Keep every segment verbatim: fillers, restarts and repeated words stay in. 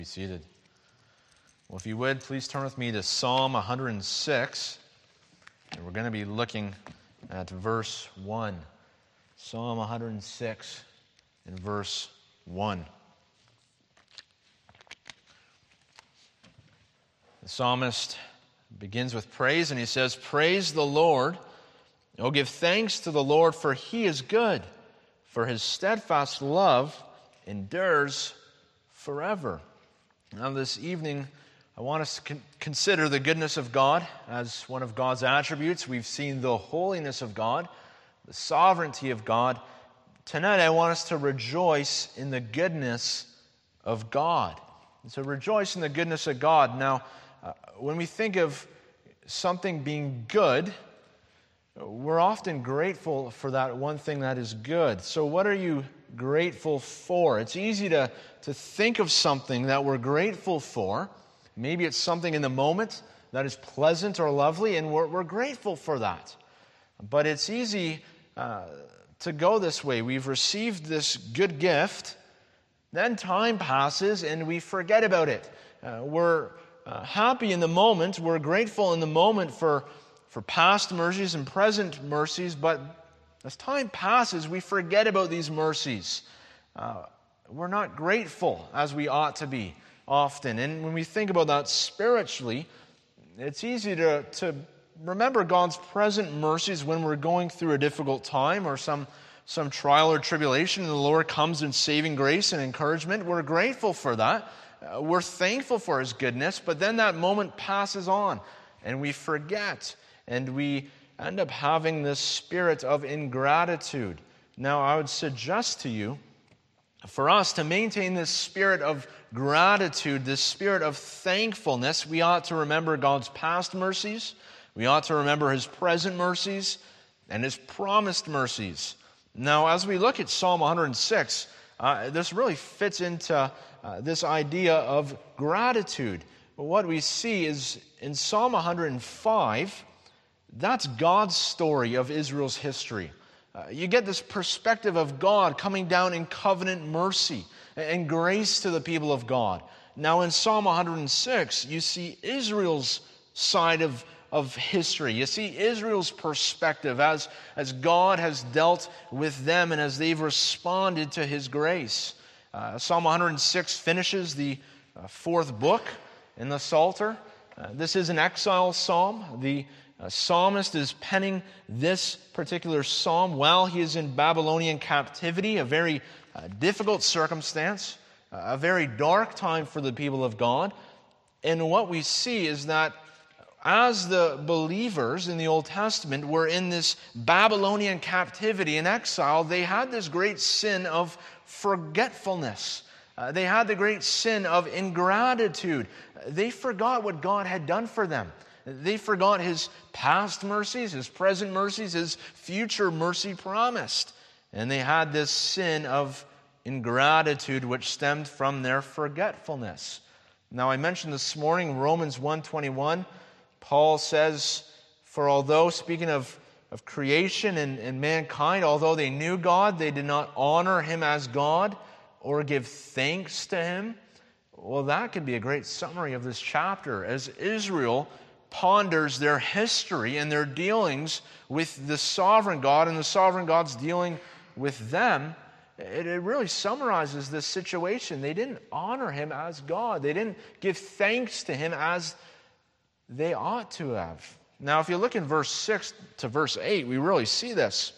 Be seated. Well, if you would, please turn with me to Psalm one hundred six, and we're going to be looking at verse one. Psalm one hundred six and verse one. The psalmist begins with praise, and he says, "Praise the Lord. Oh, give thanks to the Lord, for He is good, for His steadfast love endures forever." Now, this evening, I want us to con- consider the goodness of God as one of God's attributes. We've seen the holiness of God, the sovereignty of God. Tonight, I want us to rejoice in the goodness of God. And so rejoice in the goodness of God. Now, uh, when we think of something being good, we're often grateful for that one thing that is good. So what are you grateful for? It's easy to, to think of something that we're grateful for. Maybe it's something in the moment that is pleasant or lovely, and we're, we're grateful for that. But it's easy uh, to go this way. We've received this good gift, then time passes and we forget about it. Uh, we're uh, happy in the moment, we're grateful in the moment for for past mercies and present mercies, but as time passes, we forget about these mercies. Uh, we're not grateful as we ought to be often. And when we think about that spiritually, it's easy to, to remember God's present mercies when we're going through a difficult time or some, some trial or tribulation, and the Lord comes in saving grace and encouragement. We're grateful for that. Uh, we're thankful for His goodness, but then that moment passes on, and we forget. And we end up having this spirit of ingratitude. Now, I would suggest to you, for us to maintain this spirit of gratitude, this spirit of thankfulness, we ought to remember God's past mercies, we ought to remember His present mercies, and His promised mercies. Now, as we look at Psalm one hundred six, uh, this really fits into uh, this idea of gratitude. What we see is in Psalm one hundred five, that's God's story of Israel's history. Uh, you get this perspective of God coming down in covenant mercy and grace to the people of God. Now in Psalm one hundred six, you see Israel's side of, of history. You see Israel's perspective as, as God has dealt with them and as they've responded to His grace. Uh, Psalm one hundred six finishes the uh, fourth book in the Psalter. Uh, this is an exile psalm. The Uh, psalmist is penning this particular psalm while he is in Babylonian captivity, a very uh, difficult circumstance, uh, a very dark time for the people of God. And what we see is that as the believers in the Old Testament were in this Babylonian captivity and exile, they had this great sin of forgetfulness. Uh, they had the great sin of ingratitude. They forgot what God had done for them. They forgot His past mercies, His present mercies, His future mercy promised. And they had this sin of ingratitude which stemmed from their forgetfulness. Now, I mentioned this morning, Romans one twenty-one, Paul says, "For although," speaking of, of creation and, and mankind, "although they knew God, they did not honor Him as God or give thanks to Him." Well, that could be a great summary of this chapter. As Israel ponders their history and their dealings with the sovereign God and the sovereign God's dealing with them, it, it really summarizes this situation. They didn't honor Him as God. They didn't give thanks to Him as they ought to have. Now, if you look in verse six to verse eight, we really see this.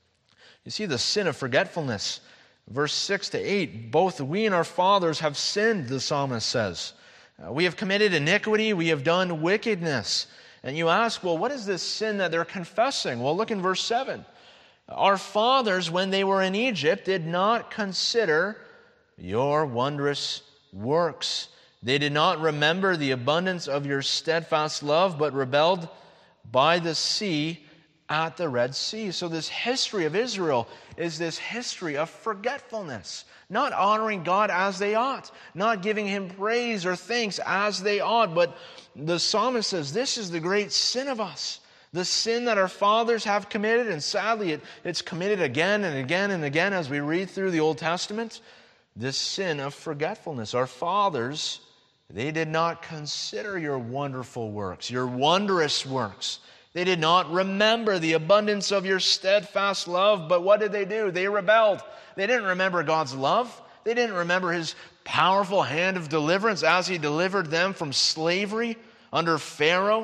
You see the sin of forgetfulness. Verse six to eight, "Both we and our fathers have sinned," the psalmist says. Uh, we have committed iniquity, we have done wickedness. And you ask, well, what is this sin that they're confessing? Well, look in verse seven. "Our fathers, when they were in Egypt, did not consider your wondrous works. They did not remember the abundance of your steadfast love, but rebelled by the sea at the Red Sea." So this history of Israel is this history of forgetfulness, not honoring God as they ought, not giving Him praise or thanks as they ought. But the psalmist says this is the great sin of us, the sin that our fathers have committed, and sadly it, it's committed again and again and again as we read through the Old Testament. this sin of forgetfulness. Our fathers, they did not consider your wonderful works, your wondrous works. They did not remember the abundance of your steadfast love. But what did they do? They rebelled. They didn't remember God's love. They didn't remember his powerful hand of deliverance as he delivered them from slavery under Pharaoh.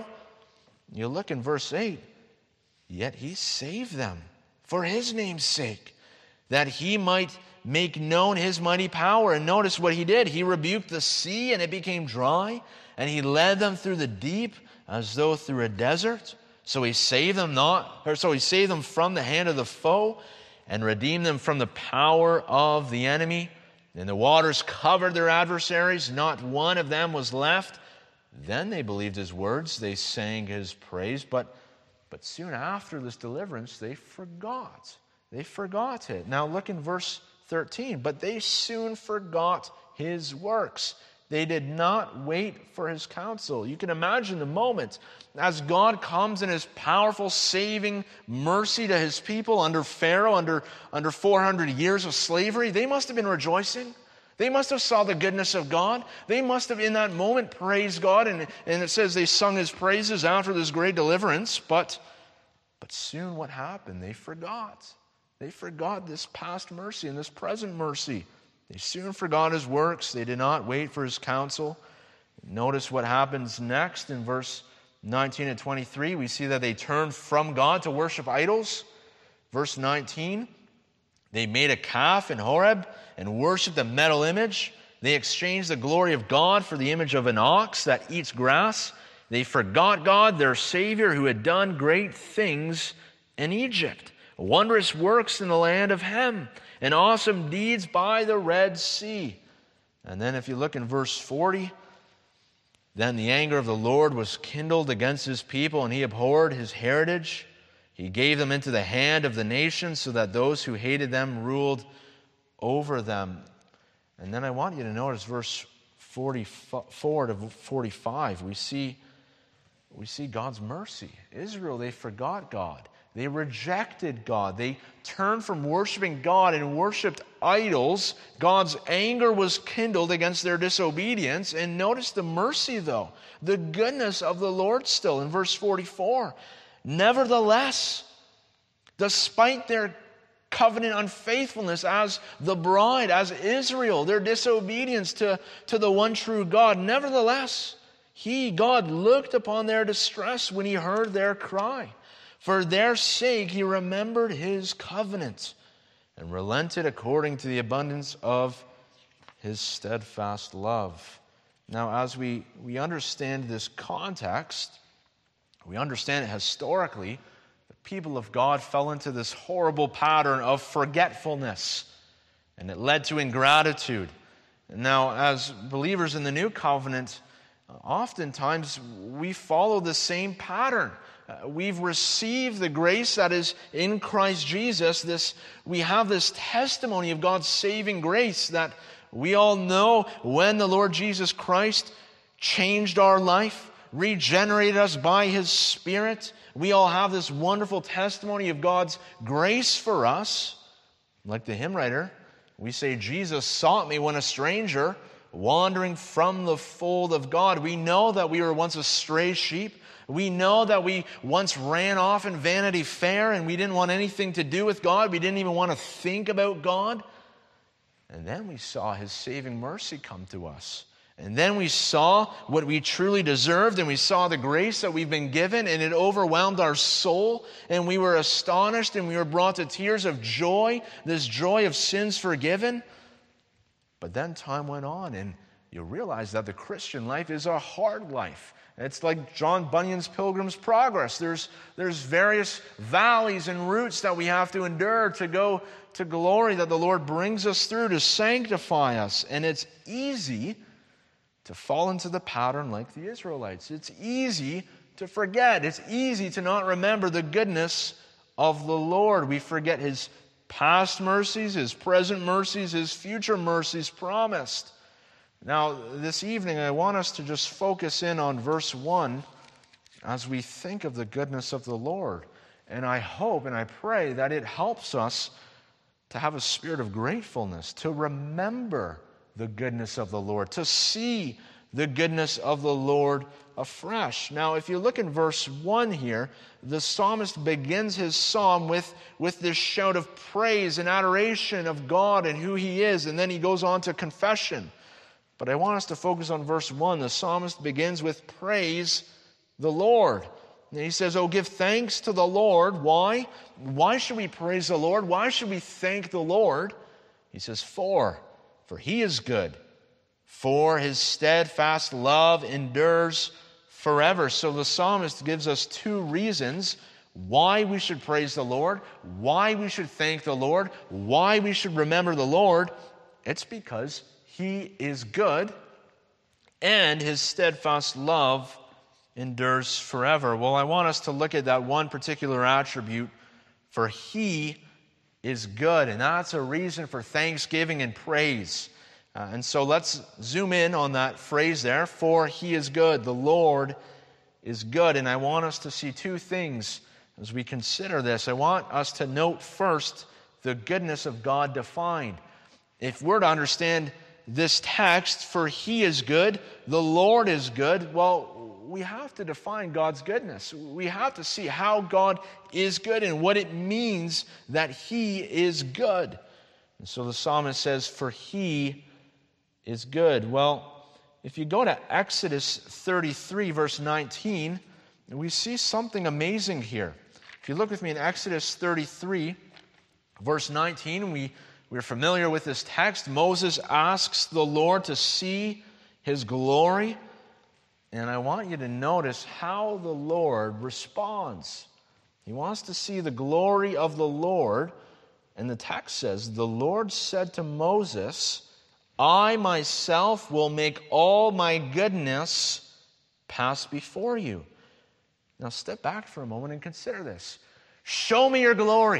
You look in verse eight. Yet he saved them for his name's sake, that he might make known his mighty power. And notice what he did. He rebuked the sea and it became dry, and he led them through the deep as though through a desert. So he saved them not, or so he saved them from the hand of the foe and redeemed them from the power of the enemy. And the waters covered their adversaries. Not one of them was left. Then they believed his words. They sang his praise. But But soon after this deliverance, they forgot. They forgot it. Now look in verse thirteen. But they soon forgot his works. They did not wait for his counsel. You can imagine the moment as God comes in his powerful saving mercy to his people under Pharaoh, under, under four hundred years of slavery. They must have been rejoicing. They must have saw the goodness of God. They must have in that moment praised God. And, and it says they sung his praises after this great deliverance. But, but soon what happened? They forgot. They forgot this past mercy and this present mercy. They soon forgot his works. They did not wait for his counsel. Notice what happens next in verse nineteen and twenty-three. We see that they turned from God to worship idols. Verse nineteen. They made a calf in Horeb and worshipped a metal image. They exchanged the glory of God for the image of an ox that eats grass. They forgot God, their Savior, who had done great things in Egypt, wondrous works in the land of Hem, and awesome deeds by the Red Sea. And then if you look in verse forty, then the anger of the Lord was kindled against his people, and he abhorred his heritage. He gave them into the hand of the nations so that those who hated them ruled over them. And then I want you to notice verse forty-four to forty-five. We see, we see God's mercy. Israel, they forgot God. They rejected God. They turned from worshiping God and worshiped idols. God's anger was kindled against their disobedience. And notice the mercy, though, the goodness of the Lord still in verse forty-four. Nevertheless, despite their covenant unfaithfulness as the bride, as Israel, their disobedience to, to the one true God, nevertheless, he, God, looked upon their distress when he heard their cry. For their sake he remembered his covenant and relented according to the abundance of his steadfast love. Now, as we, we understand this context, we understand it historically, the people of God fell into this horrible pattern of forgetfulness, and it led to ingratitude. And now, as believers in the new covenant, oftentimes we follow the same pattern. Uh, we've received the grace that is in Christ Jesus. This, we have this testimony of God's saving grace that we all know when the Lord Jesus Christ changed our life, regenerated us by his Spirit. We all have this wonderful testimony of God's grace for us. Like the hymn writer, we say, Jesus sought me when a stranger, wandering from the fold of God. We know that we were once a stray sheep. We know that we once ran off in Vanity Fair and we didn't want anything to do with God. We didn't even want to think about God. And then we saw his saving mercy come to us. And then we saw what we truly deserved, and we saw the grace that we've been given, and it overwhelmed our soul, and we were astonished, and we were brought to tears of joy, this joy of sins forgiven. But then time went on, and you realize that the Christian life is a hard life. It's like John Bunyan's Pilgrim's Progress. There's, there's various valleys and routes that we have to endure to go to glory that the Lord brings us through to sanctify us. And it's easy to fall into the pattern like the Israelites. It's easy to forget. It's easy to not remember the goodness of the Lord. We forget his past mercies, his present mercies, his future mercies promised. Now, this evening, I want us to just focus in on verse one as we think of the goodness of the Lord. And I hope and I pray that it helps us to have a spirit of gratefulness, to remember the goodness of the Lord, to see the goodness of the Lord afresh. Now, if you look in verse one here, the psalmist begins his psalm with, with this shout of praise and adoration of God and who He is, and then he goes on to confession. But I want us to focus on verse one. The psalmist begins with praise the Lord. And he says, oh, give thanks to the Lord. Why? Why should we praise the Lord? Why should we thank the Lord? He says, for, for He is good. For His steadfast love endures forever. So the psalmist gives us two reasons why we should praise the Lord, why we should thank the Lord, why we should remember the Lord. It's because He is good and His steadfast love endures forever. Well, I want us to look at that one particular attribute, for He is good, and that's a reason for thanksgiving and praise. Uh, and so let's zoom in on that phrase there, for He is good. The Lord is good. And I want us to see two things as we consider this. I want us to note first the goodness of God defined. If we're to understand this text, for He is good, the Lord is good, well, we have to define God's goodness. We have to see how God is good and what it means that He is good. And so the psalmist says, for He is good. Well, if you go to Exodus thirty-three, verse nineteen, we see something amazing here. If you look with me in Exodus thirty-three, verse nineteen, we, we're familiar with this text. Moses asks the Lord to see His glory. And I want you to notice how the Lord responds. He wants to see the glory of the Lord. And the text says, the Lord said to Moses, I myself will make all my goodness pass before you. Now step back for a moment and consider this. Show me your glory.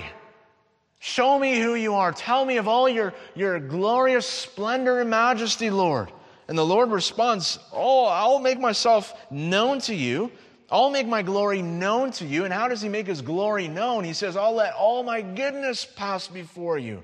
Show me who you are. Tell me of all your, your glorious splendor and majesty, Lord. And the Lord responds, oh, I'll make myself known to you. I'll make my glory known to you. And how does He make His glory known? He says, I'll let all my goodness pass before you.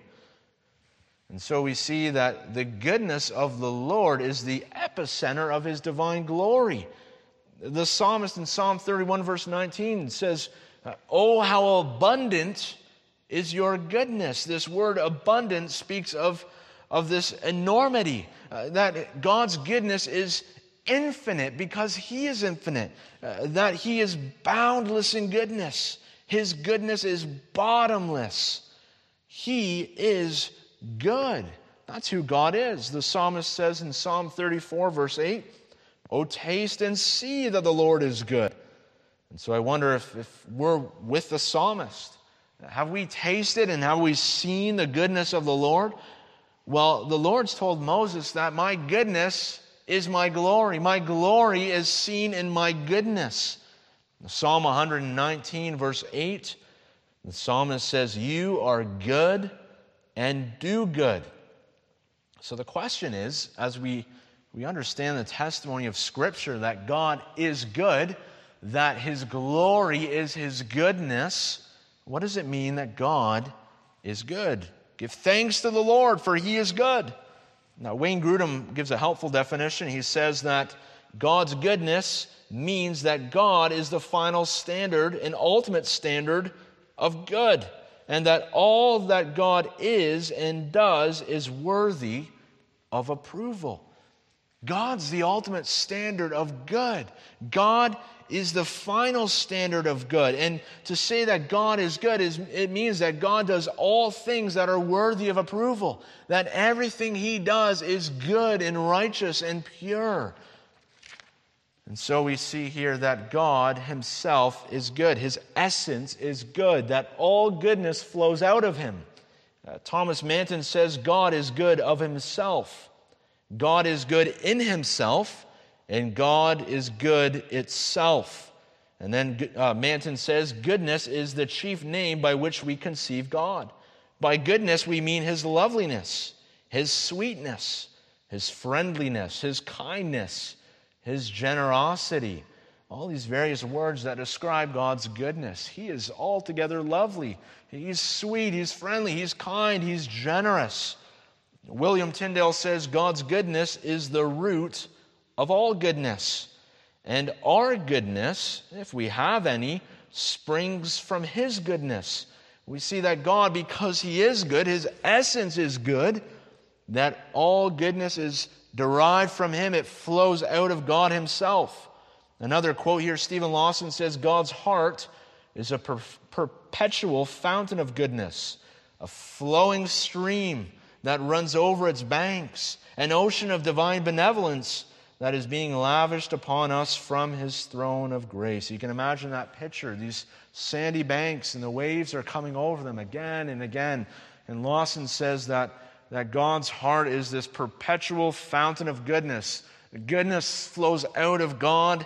And so we see that the goodness of the Lord is the epicenter of His divine glory. The psalmist in Psalm thirty-one, verse nineteen says, oh, how abundant is your goodness. This word abundant speaks of, of this enormity, uh, that God's goodness is infinite because He is infinite, uh, that He is boundless in goodness. His goodness is bottomless. He is good. That's who God is. The psalmist says in Psalm thirty-four, verse eight, oh, taste and see that the Lord is good. And so I wonder if, if we're with the psalmist. Have we tasted and have we seen the goodness of the Lord? Well, the Lord's told Moses that my goodness is my glory. My glory is seen in my goodness. Psalm one nineteen, verse eight, the psalmist says, you are good and do good. So the question is, as we, we understand the testimony of Scripture that God is good, that His glory is His goodness, what does it mean that God is good? Give thanks to the Lord, for He is good. Now, Wayne Grudem gives a helpful definition. He says that God's goodness means that God is the final standard and ultimate standard of good, and that all that God is and does is worthy of approval. God's the ultimate standard of good. God is the final standard of good. And to say that God is good, is it means that God does all things that are worthy of approval, that everything He does is good and righteous and pure. And so we see here that God Himself is good. His essence is good, that all goodness flows out of Him. Uh, Thomas Manton says God is good of Himself. God is good in Himself, and God is good itself. And then uh, Manton says, goodness is the chief name by which we conceive God. By goodness we mean His loveliness, His sweetness, His friendliness, His kindness, His generosity. All these various words that describe God's goodness. He is altogether lovely. He's sweet, He's friendly, He's kind, He's generous. William Tyndale says God's goodness is the root of all goodness. And our goodness, if we have any, springs from His goodness. We see that God, because He is good, His essence is good, that all goodness is derived from Him. It flows out of God Himself. Another quote here, Stephen Lawson says, God's heart is a per- perpetual fountain of goodness, a flowing stream that runs over its banks, an ocean of divine benevolence that is being lavished upon us from His throne of grace. You can imagine that picture, these sandy banks, and the waves are coming over them again and again. And Lawson says that, that God's heart is this perpetual fountain of goodness. Goodness flows out of God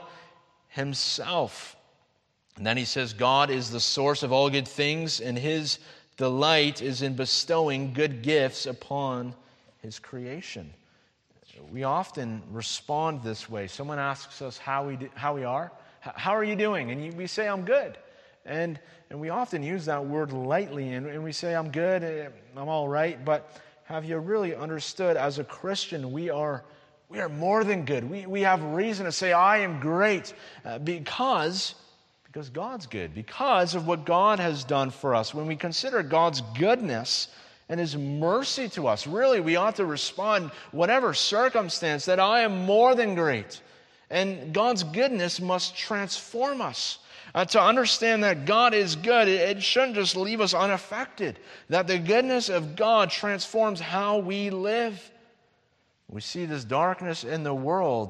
Himself. And then he says, God is the source of all good things, and His delight is in bestowing good gifts upon His creation. We often respond this way. Someone asks us how we do, how we are. How are you doing? And you, we say, I'm good. And and we often use that word lightly, and, and we say, I'm good, I'm all right. But have you really understood, as a Christian, we are we are more than good. We we have reason to say, I am great, uh, because because God's good, because of what God has done for us. When we consider God's goodness and His mercy to us, really, we ought to respond, whatever circumstance, that I am more than great. And God's goodness must transform us. Uh, to understand that God is good, it, it shouldn't just leave us unaffected. That the goodness of God transforms how we live. We see this darkness in the world,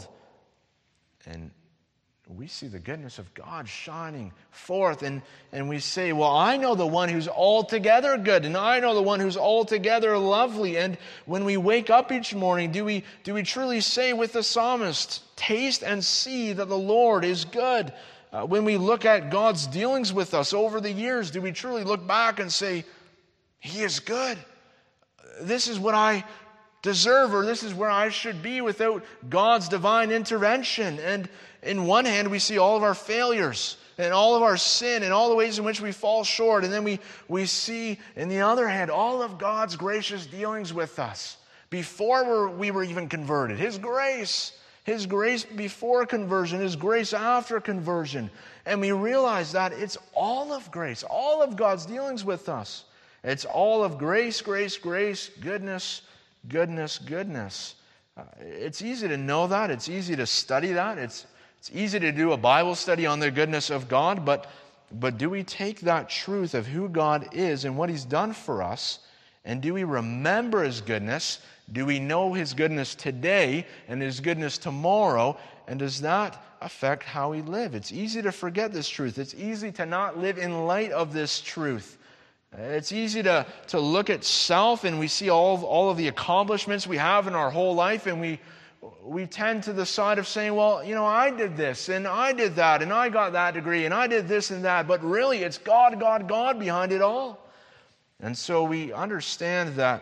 and we see the goodness of God shining forth, and, and we say, well, I know the one who's altogether good, and I know the one who's altogether lovely. And when we wake up each morning, do we, do we truly say with the psalmist, taste and see that the Lord is good? Uh, when we look at God's dealings with us over the years, do we truly look back and say, He is good? This is what I deserve, or this is where I should be without God's divine intervention. And in one hand, we see all of our failures and all of our sin and all the ways in which we fall short. And then we, we see, in the other hand, all of God's gracious dealings with us before we're, we were even converted. His grace, His grace before conversion, His grace after conversion. And we realize that it's all of grace, all of God's dealings with us. It's all of grace, grace, grace, goodness, goodness, goodness. Uh, it's easy to know that. It's easy to study that. It's It's easy to do a Bible study on the goodness of God, but, but do we take that truth of who God is and what He's done for us, and do we remember His goodness? Do we know His goodness today and His goodness tomorrow? And does that affect how we live? It's easy to forget this truth. It's easy to not live in light of this truth. It's easy to, to look at self, and we see all of, all of the accomplishments we have in our whole life, and we we tend to the side of saying, well, you know, I did this, and I did that, and I got that degree, and I did this and that. But really, it's God, God, God behind it all. And so we understand that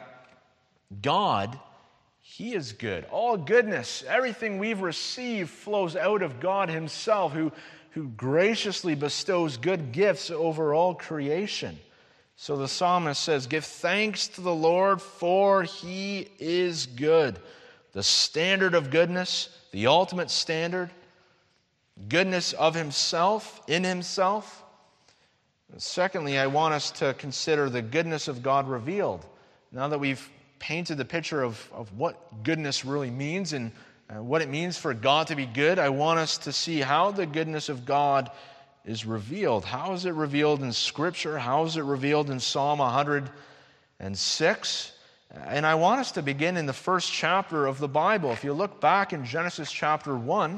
God, He is good. All goodness, everything we've received flows out of God Himself, who, who graciously bestows good gifts over all creation. So the psalmist says, give thanks to the Lord, for He is good. The standard of goodness, the ultimate standard, goodness of Himself, in Himself. And secondly, I want us to consider the goodness of God revealed. Now that we've painted the picture of, of what goodness really means and uh, what it means for God to be good, I want us to see how the goodness of God is revealed. How is it revealed in Scripture? How is it revealed in Psalm one hundred six? And I want us to begin in the first chapter of the Bible. If you look back in Genesis chapter one,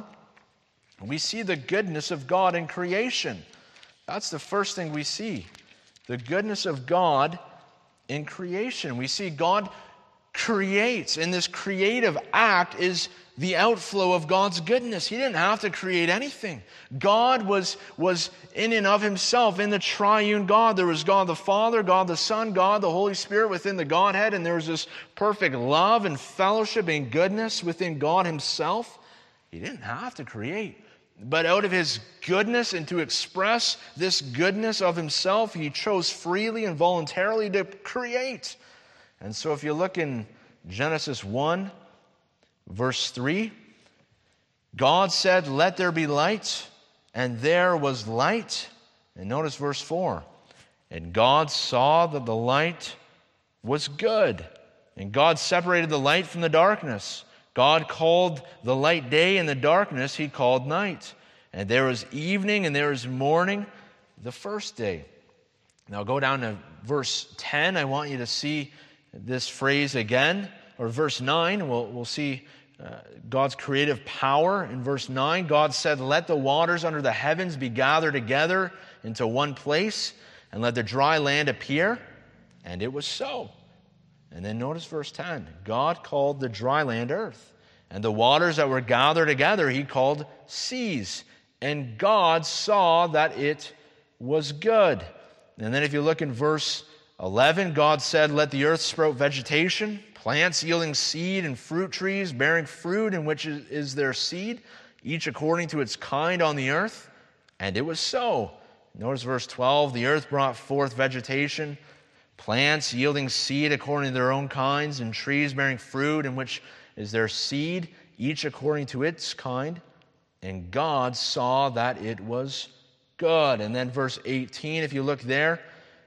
we see the goodness of God in creation. That's the first thing we see. The goodness of God in creation. We see God creates, and this creative act is the outflow of God's goodness. He didn't have to create anything. God was, was in and of Himself, in the triune God. There was God the Father, God the Son, God the Holy Spirit within the Godhead, and there was this perfect love and fellowship and goodness within God Himself. He didn't have to create. But out of his goodness and to express this goodness of himself, he chose freely and voluntarily to create. And so if you look in Genesis one, verse three, God said, "Let there be light," and there was light. And notice verse four, and God saw that the light was good. And God separated the light from the darkness. God called the light day, and the darkness he called night. And there was evening and there was morning the first day. Now go down to verse ten. I want you to see this phrase again. Or verse nine, we'll, we'll see uh, God's creative power. In verse nine, God said, "Let the waters under the heavens be gathered together into one place, and let the dry land appear." And it was so. And then notice verse ten. God called the dry land earth, and the waters that were gathered together he called seas. And God saw that it was good. And then if you look in verse eleven, God said, "Let the earth sprout vegetation, plants yielding seed, and fruit trees bearing fruit in which is their seed, each according to its kind on the earth." And it was so. Notice verse twelve, the earth brought forth vegetation, plants yielding seed according to their own kinds, and trees bearing fruit in which is their seed, each according to its kind. And God saw that it was good. And then verse eighteen, if you look there,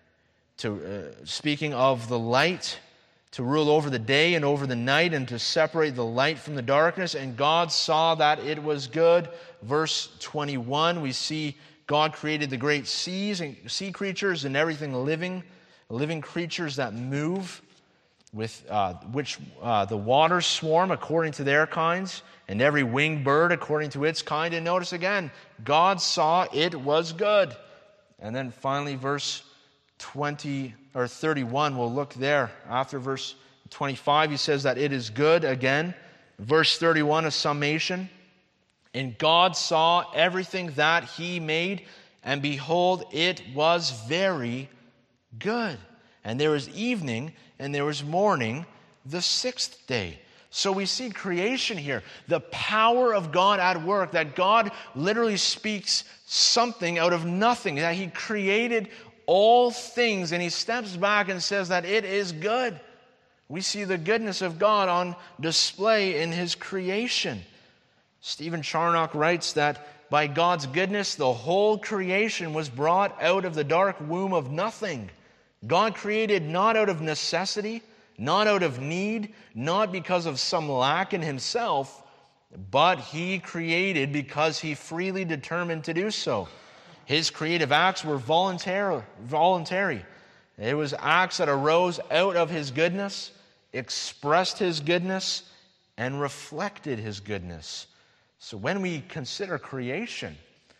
to uh, speaking of the light, to rule over the day and over the night, and to separate the light from the darkness. And God saw that it was good. Verse twenty-one, we see God created the great seas and sea creatures and everything living, living creatures that move, with uh, which uh, the waters swarm according to their kinds, and every winged bird according to its kind. And notice again, God saw it was good. And then finally, verse twenty or thirty-one, we'll look there. After verse twenty-five, he says that it is good again. Verse thirty-one, a summation. And God saw everything that he made, and behold, it was very good. And there was evening, and there was morning, the sixth day. So we see creation here, the power of God at work, that God literally speaks something out of nothing, that he created all things, and he steps back and says that it is good. We see the goodness of God on display in his creation. Stephen Charnock writes that by God's goodness, the whole creation was brought out of the dark womb of nothing. God created not out of necessity, not out of need, not because of some lack in himself, but he created because he freely determined to do so. His creative acts were voluntary. voluntary. It was acts that arose out of his goodness, expressed his goodness, and reflected his goodness. So when we consider creation,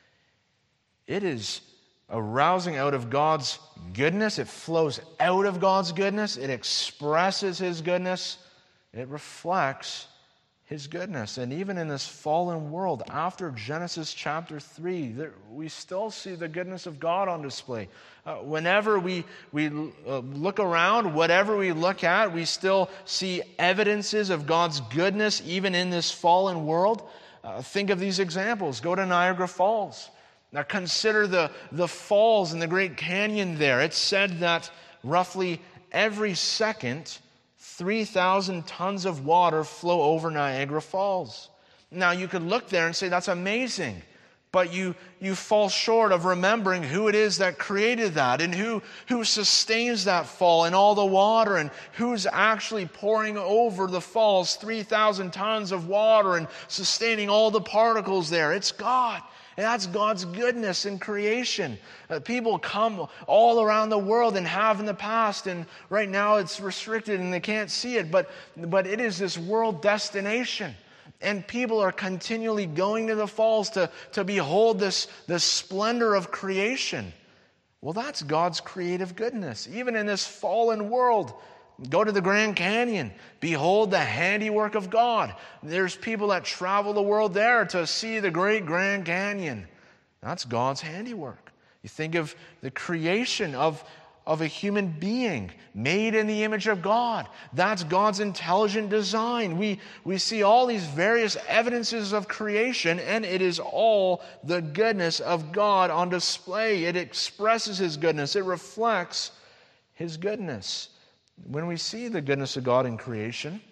it is arousing out of God's goodness. It flows out of God's goodness. It expresses his goodness. It reflects his goodness. And even in this fallen world, after Genesis chapter three, there, we still see the goodness of God on display. Uh, whenever we, we uh, look around, whatever we look at, we still see evidences of God's goodness even in this fallen world. Uh, think of these examples. Go to Niagara Falls. Now consider the, the falls in the Great Canyon there. It's said that roughly every second, three thousand tons of water flow over Niagara Falls. Now you could look there and say, that's amazing. But you, you fall short of remembering who it is that created that, and who, who sustains that fall and all the water, and who's actually pouring over the falls three thousand tons of water and sustaining all the particles there. It's God. And that's God's goodness in creation. Uh, people come all around the world and have in the past, and right now it's restricted and they can't see it, but, but it is this world destination. And people are continually going to the falls to, to behold this, this splendor of creation. Well, that's God's creative goodness. Even in this fallen world, go to the Grand Canyon. Behold the handiwork of God. There's people that travel the world there to see the great Grand Canyon. That's God's handiwork. You think of the creation of, of a human being made in the image of God. That's God's intelligent design. We, we see all these various evidences of creation, and it is all the goodness of God on display. It expresses His goodness. It reflects His goodness. When we see the goodness of God in creation,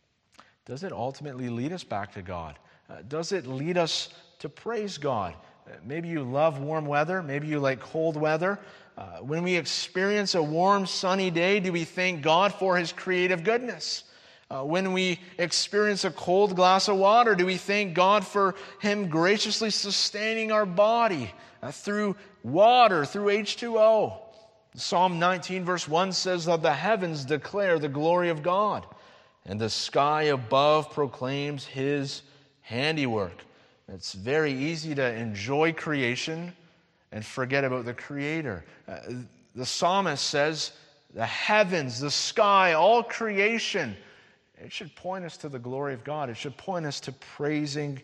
does it ultimately lead us back to God? Uh, does it lead us to praise God? Uh, maybe you love warm weather. Maybe you like cold weather. Uh, when we experience a warm, sunny day, do we thank God for His creative goodness? Uh, when we experience a cold glass of water, do we thank God for Him graciously sustaining our body uh, through water, through H two O? Psalm nineteen verse one says that the heavens declare the glory of God, and the sky above proclaims His handiwork. It's very easy to enjoy creation and forget about the Creator. Uh, the psalmist says the heavens, the sky, all creation, it should point us to the glory of God. It should point us to praising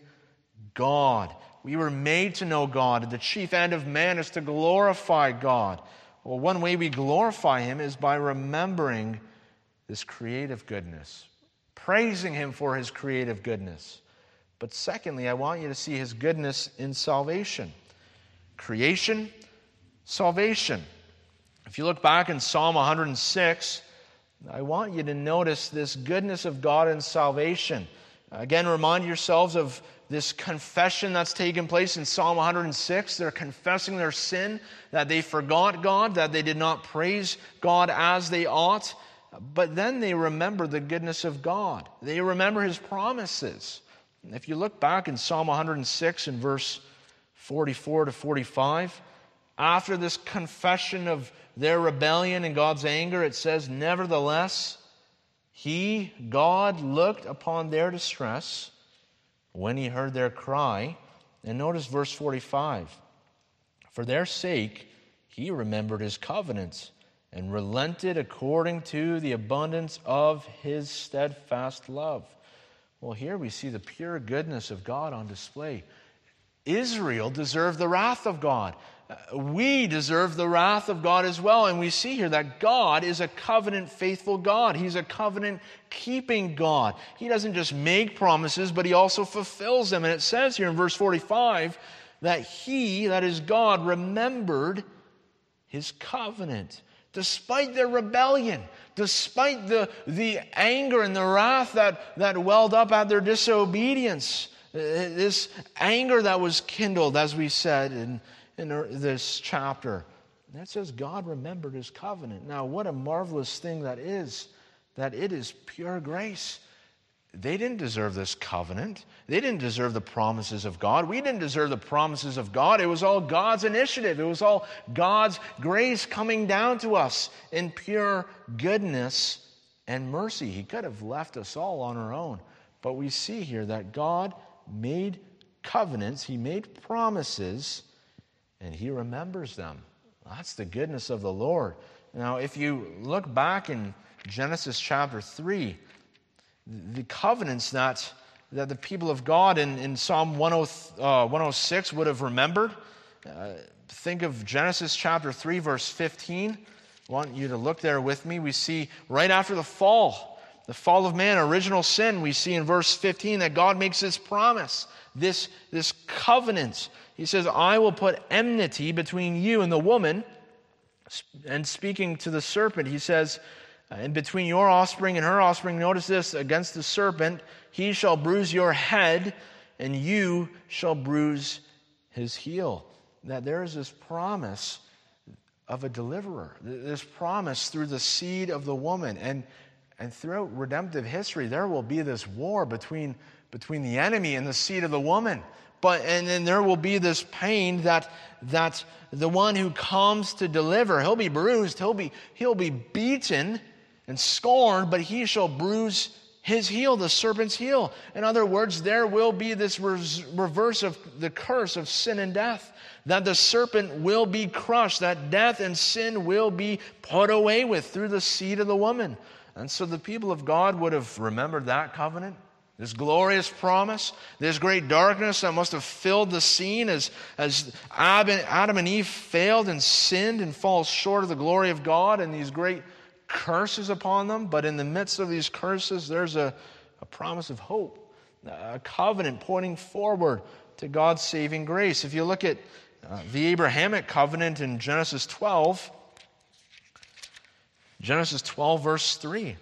God. We were made to know God, and the chief end of man is to glorify God. Well, one way we glorify Him is by remembering this creative goodness, praising Him for His creative goodness. But secondly, I want you to see His goodness in salvation. Creation, salvation. If you look back in Psalm one hundred six, I want you to notice this goodness of God in salvation. Again, remind yourselves of this confession that's taken place in Psalm one hundred six. They're confessing their sin, that they forgot God, that they did not praise God as they ought. But then they remember the goodness of God. They remember His promises. If you look back in Psalm one hundred six in verse forty-four to forty-five, after this confession of their rebellion and God's anger, it says, "Nevertheless, He, God, looked upon their distress when He heard their cry." And notice verse forty-five. "For their sake He remembered His covenant and relented according to the abundance of His steadfast love." Well, here we see the pure goodness of God on display. Israel deserved the wrath of God. We deserve the wrath of God as well. And we see here that God is a covenant-faithful God. He's a covenant-keeping God. He doesn't just make promises, but He also fulfills them. And it says here in verse forty-five that He, that is God, remembered His covenant. Despite their rebellion, despite the, the anger and the wrath that, that welled up at their disobedience, this anger that was kindled, as we said in, in this chapter, that says God remembered His covenant. Now, what a marvelous thing that is, that it is pure grace. They didn't deserve this covenant. They didn't deserve the promises of God. We didn't deserve the promises of God. It was all God's initiative. It was all God's grace coming down to us in pure goodness and mercy. He could have left us all on our own. But we see here that God made covenants. He made promises, and He remembers them. That's the goodness of the Lord. Now, if you look back in Genesis chapter three, the covenants that, that the people of God in, in Psalm one oh six would have remembered. Uh, think of Genesis chapter three, verse fifteen. I want you to look there with me. We see right after the fall, the fall of man, original sin, we see in verse fifteen that God makes this promise, this, this covenant. He says, "I will put enmity between you and the woman." And speaking to the serpent, He says, "And between your offspring and her offspring," notice this, "against the serpent, he shall bruise your head, and you shall bruise his heel." That there is this promise of a deliverer, this promise through the seed of the woman. And, and throughout redemptive history, there will be this war between, between the enemy and the seed of the woman. But and then there will be this pain that that the one who comes to deliver, he'll be bruised, he'll be he'll be beaten and scorned, but he shall bruise his heel, the serpent's heel. In other words, there will be this reverse of the curse of sin and death, that the serpent will be crushed, that death and sin will be put away with through the seed of the woman. And so the people of God would have remembered that covenant. This glorious promise, this great darkness that must have filled the scene as, as Adam and Eve failed and sinned and fall short of the glory of God, and these great curses upon them. But in the midst of these curses, there's a, a promise of hope, a covenant pointing forward to God's saving grace. If you look at uh, the Abrahamic covenant in Genesis twelve, Genesis twelve, verse three.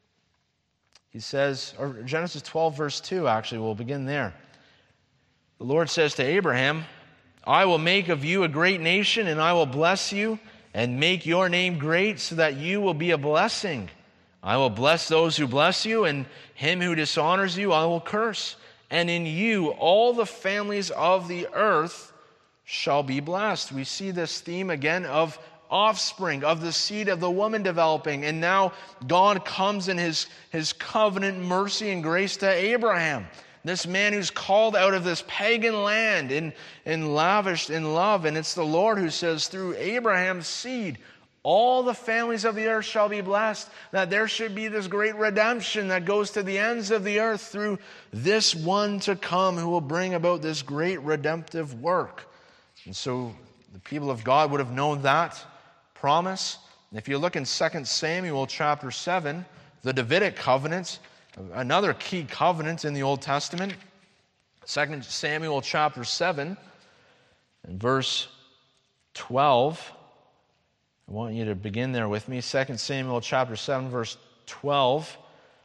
He says, or Genesis twelve, verse two, actually, we'll begin there. The Lord says to Abraham, I will make of you a great nation, and I will bless you and make your name great so that you will be a blessing. I will bless those who bless you, and him who dishonors you I will curse. And in you all the families of the earth shall be blessed. We see this theme again of offspring, of the seed of the woman developing. And now God comes in his, his covenant mercy and grace to Abraham, this man who's called out of this pagan land and, and lavished in love. And it's the Lord who says, through Abraham's seed, all the families of the earth shall be blessed, that there should be this great redemption that goes to the ends of the earth through this one to come who will bring about this great redemptive work. And so the people of God would have known that promise. And if you look in Second Samuel chapter seven, the Davidic covenant, another key covenant in the Old Testament, Second Samuel chapter seven and verse twelve. I want you to begin there with me. Second Samuel chapter seven, verse twelve.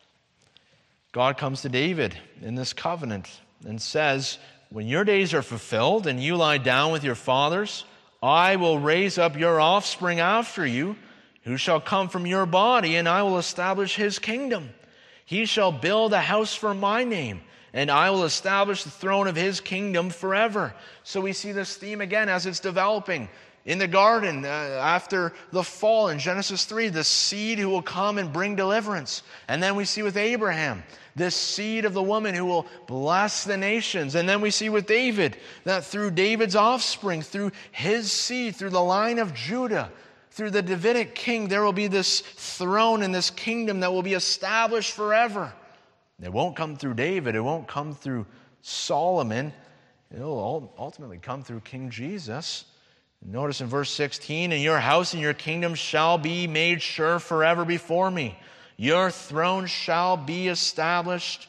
God comes to David in this covenant and says, when your days are fulfilled and you lie down with your fathers, I will raise up your offspring after you, who shall come from your body, and I will establish his kingdom. He shall build a house for my name, and I will establish the throne of his kingdom forever. So we see this theme again as it's developing. In the garden, uh, after the fall in Genesis three, the seed who will come and bring deliverance. And then we see with Abraham, this seed of the woman who will bless the nations. And then we see with David, that through David's offspring, through his seed, through the line of Judah, through the Davidic king, there will be this throne and this kingdom that will be established forever. It won't come through David. It won't come through Solomon. It will ultimately come through King Jesus. Notice in verse sixteen, and your house and your kingdom shall be made sure forever before me. Your throne shall be established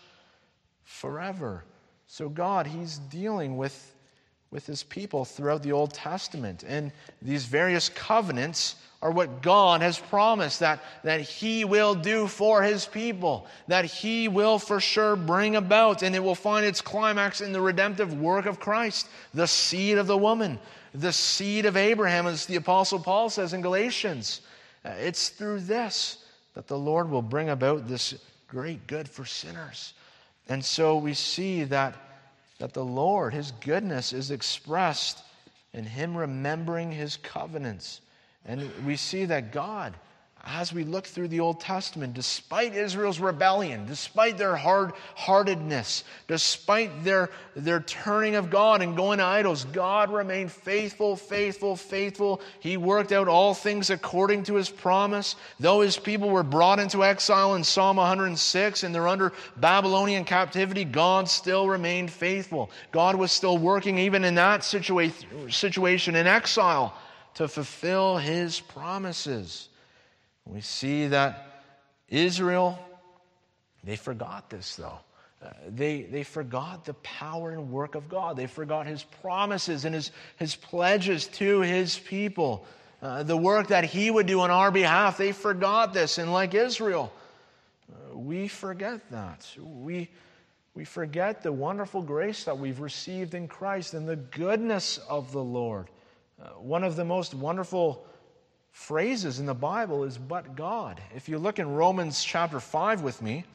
forever. So God, he's dealing with, with his people throughout the Old Testament. And these various covenants are what God has promised that, that he will do for his people, that he will for sure bring about, and it will find its climax in the redemptive work of Christ, the seed of the woman, the seed of Abraham, as the Apostle Paul says in Galatians. It's through this that the Lord will bring about this great good for sinners. And so we see that, that the Lord, his goodness, is expressed in him remembering his covenants. And we see that God, as we look through the Old Testament, despite Israel's rebellion, despite their hard-heartedness, despite their, their turning of God and going to idols, God remained faithful, faithful, faithful. He worked out all things according to his promise. Though his people were brought into exile in Psalm one hundred six and they're under Babylonian captivity, God still remained faithful. God was still working even in that situa- situation in exile to fulfill his promises. We see that Israel, they forgot this though. Uh, they, they forgot the power and work of God. They forgot his promises and his, his pledges to his people. Uh, the work that he would do on our behalf, they forgot this. And like Israel, uh, we forget that. We, we forget the wonderful grace that we've received in Christ and the goodness of the Lord. Uh, one of the most wonderful phrases in the Bible is "but God." If you look in Romans chapter five with me,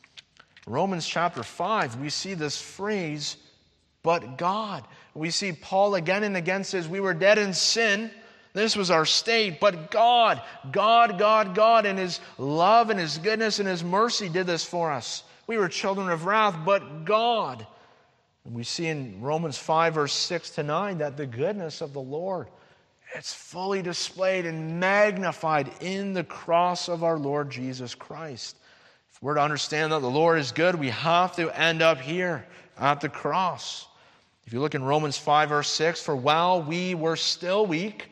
Romans chapter five, we see this phrase, "but God." We see Paul again and again says, we were dead in sin. This was our state, but God, God, God, God, in his love and his goodness and his mercy did this for us. We were children of wrath, but God. And we see in Romans five, verse six to nine, that the goodness of the Lord, it's fully displayed and magnified in the cross of our Lord Jesus Christ. If we're to understand that the Lord is good, we have to end up here at the cross. If you look in Romans five, verse six, for while we were still weak,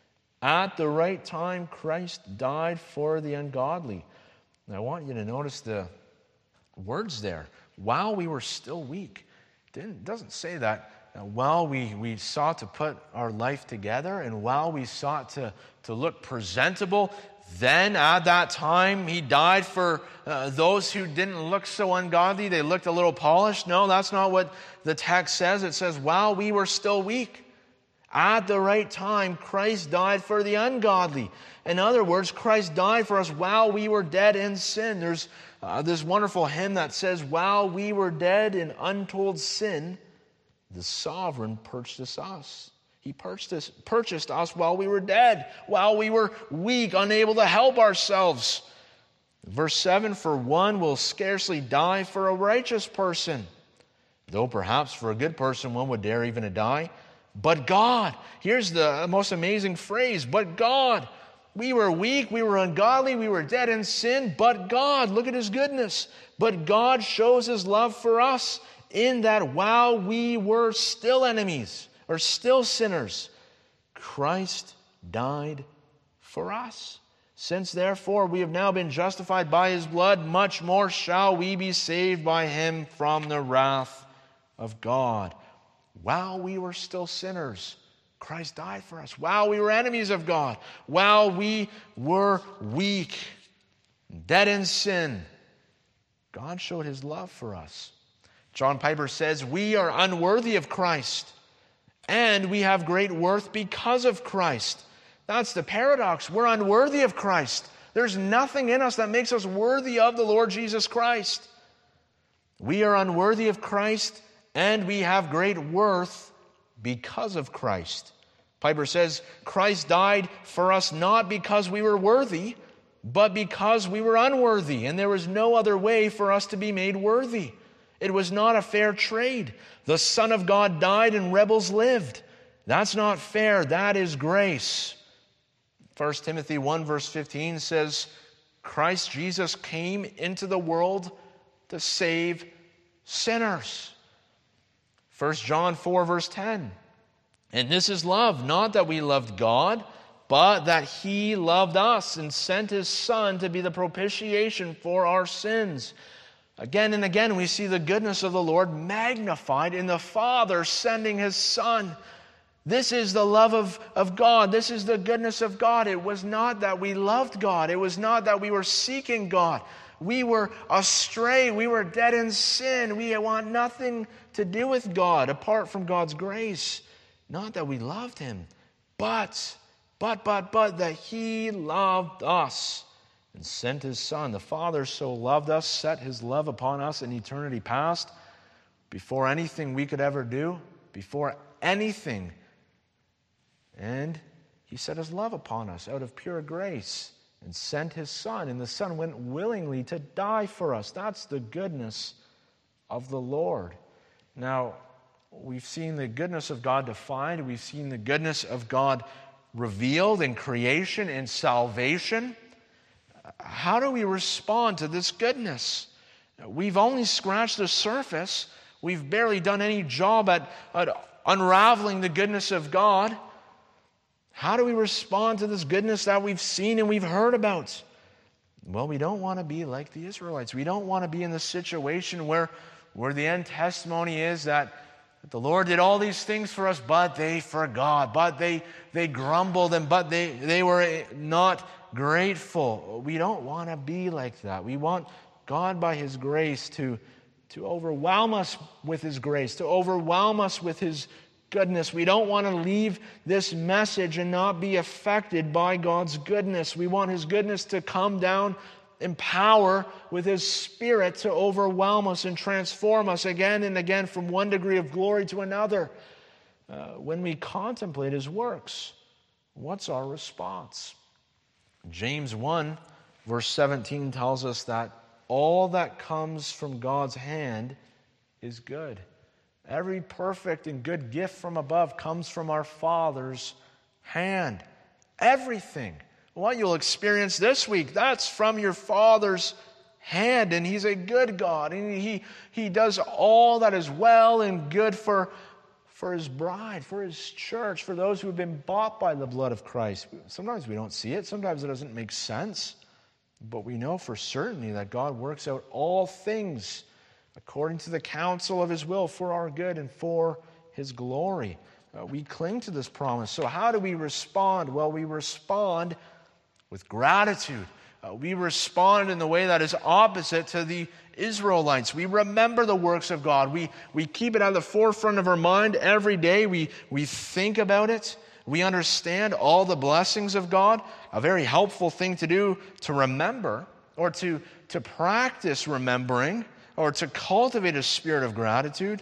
at the right time Christ died for the ungodly. And I want you to notice the words there. While we were still weak. It doesn't say that. Uh, while we, we sought to put our life together and while we sought to, to look presentable, then at that time he died for uh, those who didn't look so ungodly. They looked a little polished. No, that's not what the text says. It says, while we were still weak, at the right time, Christ died for the ungodly. In other words, Christ died for us while we were dead in sin. There's uh, this wonderful hymn that says, while we were dead in untold sin, the sovereign purchased us. He purchased us, purchased us while we were dead, while we were weak, unable to help ourselves. Verse seven, for one will scarcely die for a righteous person, though perhaps for a good person one would dare even to die. But God, here's the most amazing phrase, but God. We were weak, we were ungodly, we were dead in sin, but God, look at his goodness. But God shows his love for us in that while we were still enemies, or still sinners, Christ died for us. Since therefore we have now been justified by his blood, much more shall we be saved by him from the wrath of God. While we were still sinners, Christ died for us. While we were enemies of God, while we were weak, dead in sin, God showed his love for us. John Piper says, we are unworthy of Christ, and we have great worth because of Christ. That's the paradox. We're unworthy of Christ. There's nothing in us that makes us worthy of the Lord Jesus Christ. We are unworthy of Christ, and we have great worth because of Christ. Piper says, Christ died for us not because we were worthy, but because we were unworthy, and there was no other way for us to be made worthy. It was not a fair trade. The Son of God died and rebels lived. That's not fair. That is grace. First Timothy one verse fifteen says, Christ Jesus came into the world to save sinners. First John four verse ten, and this is love, not that we loved God, but that he loved us and sent his Son to be the propitiation for our sins. Again and again we see the goodness of the Lord magnified in the Father sending his Son. This is the love of, of God. This is the goodness of God. It was not that we loved God. It was not that we were seeking God. We were astray. We were dead in sin. We want nothing to do with God apart from God's grace. Not that we loved him, but, but, but, but that he loved us and sent his Son. The Father so loved us, set his love upon us in eternity past, before anything we could ever do, before anything. And he set his love upon us out of pure grace and sent his Son. And the Son went willingly to die for us. That's the goodness of the Lord. Now, we've seen the goodness of God defined. We've seen the goodness of God revealed in creation and salvation. How do we respond to this goodness? We've only scratched the surface. We've barely done any job at, at unraveling the goodness of God. How do we respond to this goodness that we've seen and we've heard about? Well, we don't want to be like the Israelites. We don't want to be in the situation where, where the end testimony is that the Lord did all these things for us, but they forgot, but they, they grumbled, and but they, they were not grateful. We don't want to be like that. We want God by his grace to, to overwhelm us with his grace, to overwhelm us with his goodness. We don't want to leave this message and not be affected by God's goodness. We want his goodness to come down in power with his Spirit to overwhelm us and transform us again and again from one degree of glory to another. Uh, when we contemplate his works, what's our response? James one verse seventeen tells us that all that comes from God's hand is good. Every perfect and good gift from above comes from our Father's hand. Everything. What you'll experience this week, that's from your Father's hand, and he's a good God, and he, he does all that is well and good for, for his bride, for his church, for those who have been bought by the blood of Christ. Sometimes we don't see it. Sometimes it doesn't make sense. But we know for certainty that God works out all things according to the counsel of his will for our good and for his glory. Uh, we cling to this promise. So how do we respond? Well, we respond with gratitude. Uh, we respond in the way that is opposite to the Israelites. We remember the works of God. We, we keep it at the forefront of our mind every day. We, we think about it. We understand all the blessings of God. A very helpful thing to do to remember, or to, to practice remembering, or to cultivate a spirit of gratitude,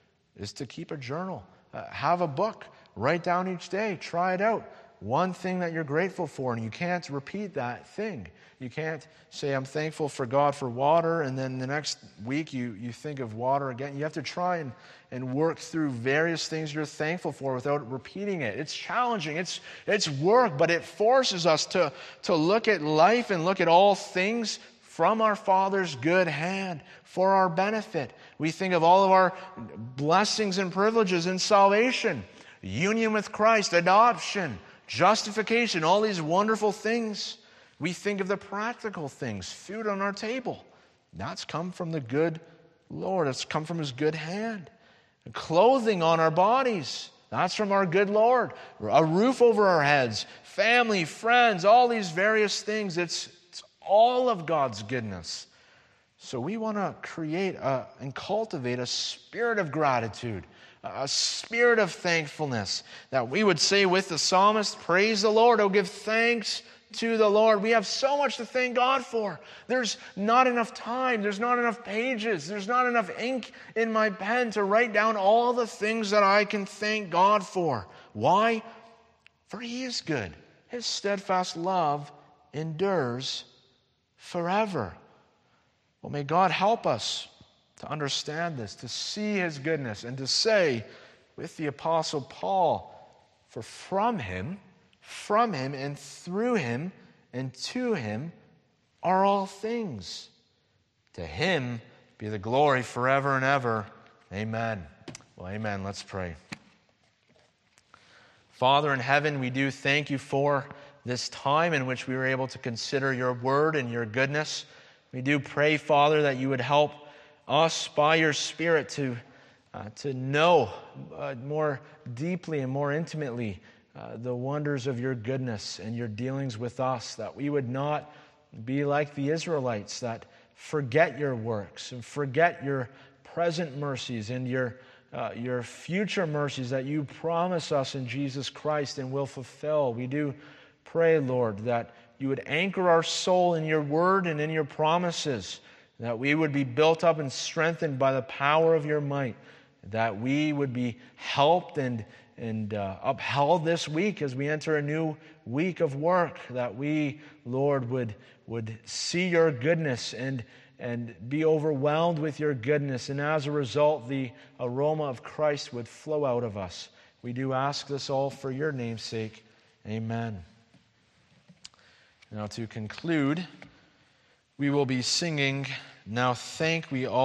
is to keep a journal. Uh, have a book. Write down each day. Try it out. One thing that you're grateful for, and you can't repeat that thing. You can't say, I'm thankful for God for water, and then the next week you, you think of water again. You have to try and, and work through various things you're thankful for without repeating it. It's challenging. It's, it's work, but it forces us to, to look at life and look at all things from our Father's good hand for our benefit. We think of all of our blessings and privileges in salvation, union with Christ, adoption, justification, all these wonderful things. We think of the practical things, food on our table. That's come from the good Lord. It's come from his good hand. Clothing on our bodies. That's from our good Lord. A roof over our heads. Family, friends, all these various things. It's, it's all of God's goodness. So we want to create a, and cultivate a spirit of gratitude, a spirit of thankfulness, that we would say with the psalmist, praise the Lord, oh give thanks to the Lord. We have so much to thank God for. There's not enough time. There's not enough pages. There's not enough ink in my pen to write down all the things that I can thank God for. Why? For he is good. His steadfast love endures forever. Well, may God help us to understand this, to see his goodness, and to say with the Apostle Paul, for from him, from him and through him and to him are all things. To him be the glory forever and ever. Amen. Well, amen. Let's pray. Father in heaven, we do thank you for this time in which we were able to consider your word and your goodness. We do pray, Father, that you would help us by your Spirit to, uh, to know uh, more deeply and more intimately Uh, the wonders of your goodness and your dealings with us, that we would not be like the Israelites that forget your works and forget your present mercies and your, uh, your future mercies that you promise us in Jesus Christ and will fulfill. We do pray, Lord, that you would anchor our soul in your word and in your promises, that we would be built up and strengthened by the power of your might, that we would be helped and and uh, upheld this week as we enter a new week of work, that we, Lord, would, would see your goodness and, and be overwhelmed with your goodness, and as a result, the aroma of Christ would flow out of us. We do ask this all for your name's sake. Amen. Now to conclude, we will be singing, Now Thank We All